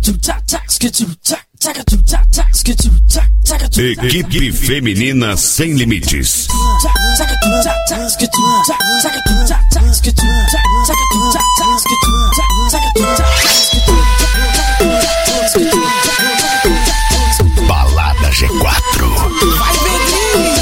Equipe Feminina Sem Limites. Balada G4. Vai, Pedrinho!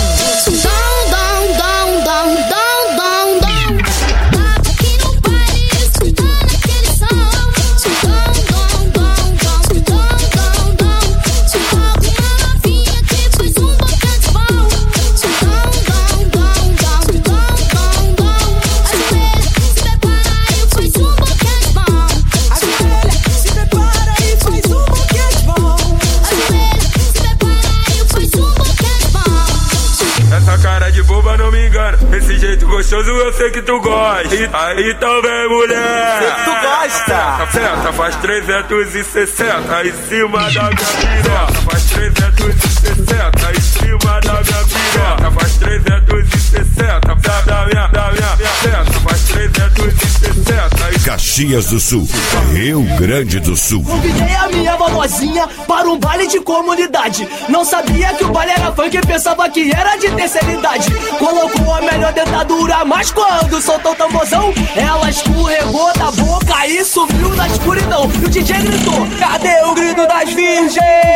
Esse jeito gostoso eu sei que tu gosta. Então vem, mulher. Sei que tu gosta. Senta, faz 360 em cima da minha piroca. Faz 360 em cima da minha piroca. Faz 360 da minha senta. Faz 360 em Caxias do Sul, Rio Grande do Sul. Convidei a minha vovozinha para um baile de comunidade. Não sabia que o baile era funk, pensava que era de terceira idade. Colocou a melhor dentadura, mas quando soltou o tamborzão, ela escorregou da boca e sumiu na escuridão. E o DJ gritou: cadê o grito das virgens?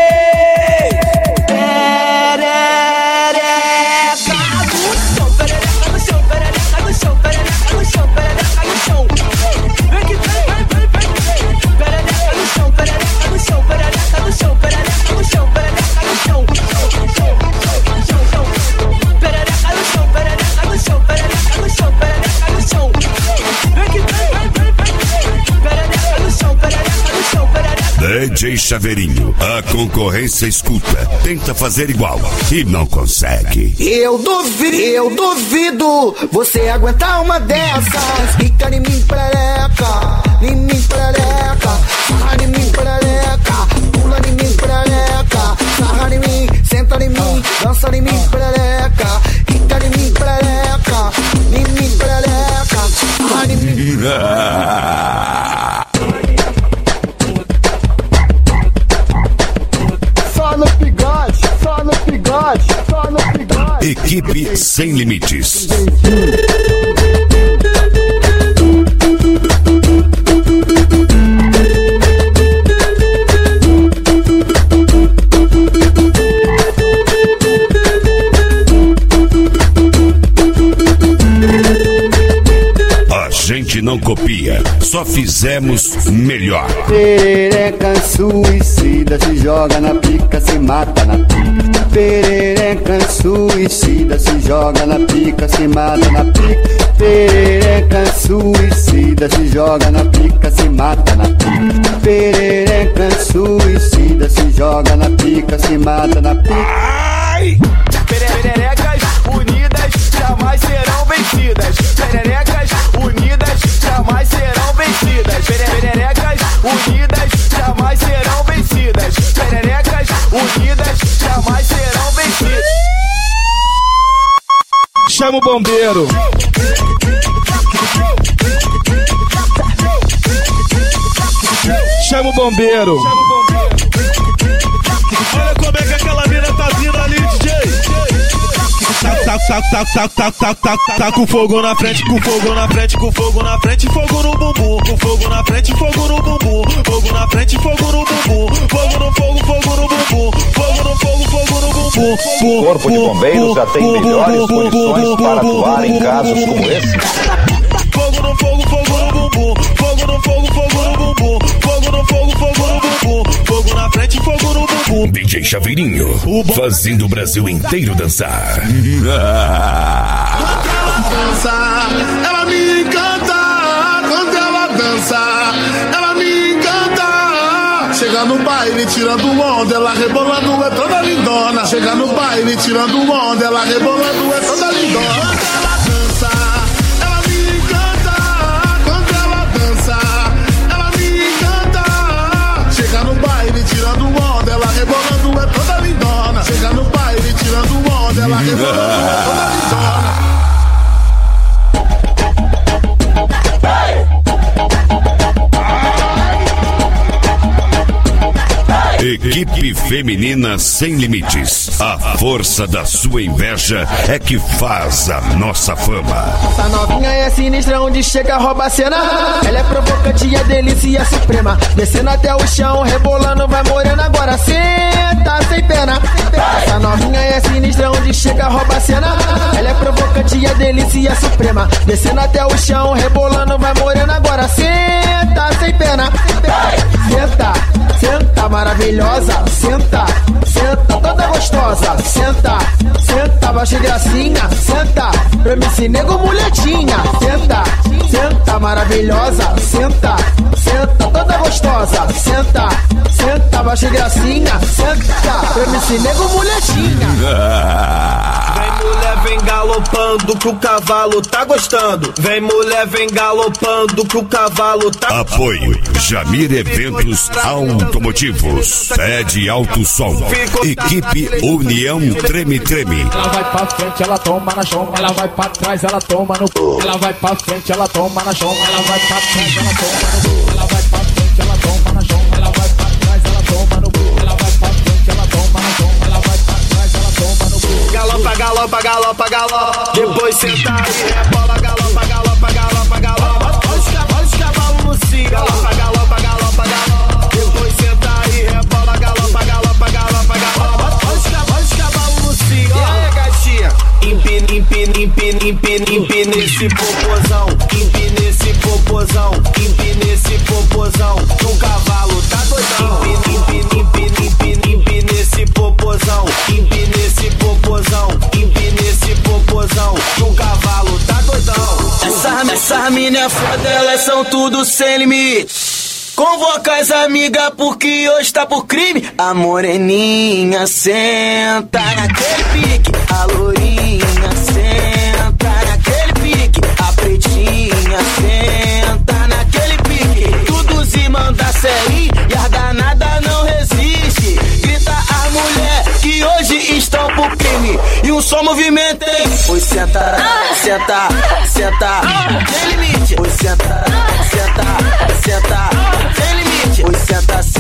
Perereca no chão, perereca no chão, perereca no chão, perereca no chão, perereca no chão. Vem que vem. Perereca no chão, perereca no chão, perereca no chão, perereca no chão, perereca no chão. Perereca no chão, perereca no chão, perereca no chão, perereca no chão. Vem que vem. Perereca no chão, perereca no chão, perereca. DJ Chaveirinho, a concorrência escuta, tenta fazer igual e não consegue. Eu duvido você aguentar uma dessas. Fica em mim, perereca, em mim, perereca, sarra em mim, perereca, pula em mim, perereca, sarra em mim, senta em mim, dança em mim, perereca, fica em mim, perereca, em mim, perereca, sarra em mim. Só no bigode, só no bigode, só no bigode. Equipe Sem Limites. A gente não copia, só fizemos melhor. Perereca suicida, se joga na pica, se mata na pica. Perereca suicida, se joga na pica, se mata na pica. Perereca suicida, se joga na pica, se mata na pica. Perereca suicida, se joga na pica, se mata na pica. Ai! Pererecas unidas jamais serão vencidas. Pererecas unidas jamais serão vencidas. Pererecas unidas jamais serão vencidas. Pererecas unidas jamais serão vencidas. Chama o bombeiro. Chama o bombeiro. Olha como é que aquela mina tá vindo ali, DJ. Tá com fogo na frente, com fogo na frente, com fogo na frente, fogo no bumbum. Com fogo na frente, fogo no bumbum. Fogo na frente, fogo no bumbum. Fogo no fogo, fogo no bumbum. Fogo no fogo, fogo no bumbum. O Corpo de Bombeiros já tem melhores condições para atuar em casos como esse. Fogo no fogo, fogo no bumbum. Fogo no fogo, fogo no bumbum. Fogo no fogo, fogo no bumbum. Fogo na frente, fogo no bumbum. DJ Chaveirinho, fazendo o Brasil inteiro dançar. Ela me encanta. Quando ela dança, ela me encanta. Chega no baile tirando onda, ela rebolando é toda lindona. Chega no baile tirando onda, ela rebolando é toda lindona. Tirando onda, ela rebolando é toda lindona. Chega no baile tirando onda, ela rebolando é toda lindona. Equipe feminina sem limites. A força da sua inveja é que faz a nossa fama. Essa novinha é sinistra, onde chega rouba a cena. Ela é provocante e é delícia suprema. Descendo até o chão, rebolando, vai morena. Agora senta sem pena. Essa novinha é sinistra, onde chega rouba a cena. Ela é provocante e é delícia suprema. Descendo até o chão, rebolando, vai morena. Agora senta sem pena. Senta, senta maravilhosa. Senta, senta toda gostosa. Senta, senta baixa gracinha. Senta, pra mim se nego mulhetinha. Senta, senta maravilhosa. Senta, senta toda gostosa. Senta, senta baixa gracinha. Senta, pra mim se nego mulhetinha. Vem mulher, vem galopando que o cavalo tá gostando. Vem mulher, vem galopando que o cavalo tá. Apoio Jamir Eventos Automotivos. Pede alto som. Equipe União Treme Treme. Ela vai pra frente, ela toma na chão. Ela vai pra trás, ela toma no cu. Ela vai pra frente, ela toma na chão. Ela vai pra trás, ela toma no cu. Ela vai pra frente, ela toma na chão. Ela vai pra trás, ela toma no cu. Ela vai pra frente, ela toma na chão. Ela vai pra trás, ela toma no cu. Galopa, galopa, galopa, galopa. Depois senta e rebola. Galopa, galopa, galopa, galopa. Olha os cavalos no cio. Galopa, galopa, galopa, galopa. Depois senta e rebola. Galopa, galopa, galopa, galopa. Olha os cavalos no cio. E aí, gatinha? Empina, empina, empina, empina, empina esse popozão. Empina esse popozão. Empina esse popozão. O cavalo tá doidão. Empina, empina, empina, empina, empina esse popozão. Empina esse popozão. Empina esse popozão. O cavalo tá doidão. Essa mina é foda, elas são tudo sem limite. Convoca as amigas porque hoje tá por crime. A moreninha senta naquele pique. A lourinha senta naquele pique. A pretinha senta naquele pique. Tudo se manda série e a danada não resiste. Grita a mulher que hoje estão por crime. E um só movimento tem. Oi, senta, senta, senta. Tem limite. Oi, senta, senta, senta. Tem limite. Oi, senta,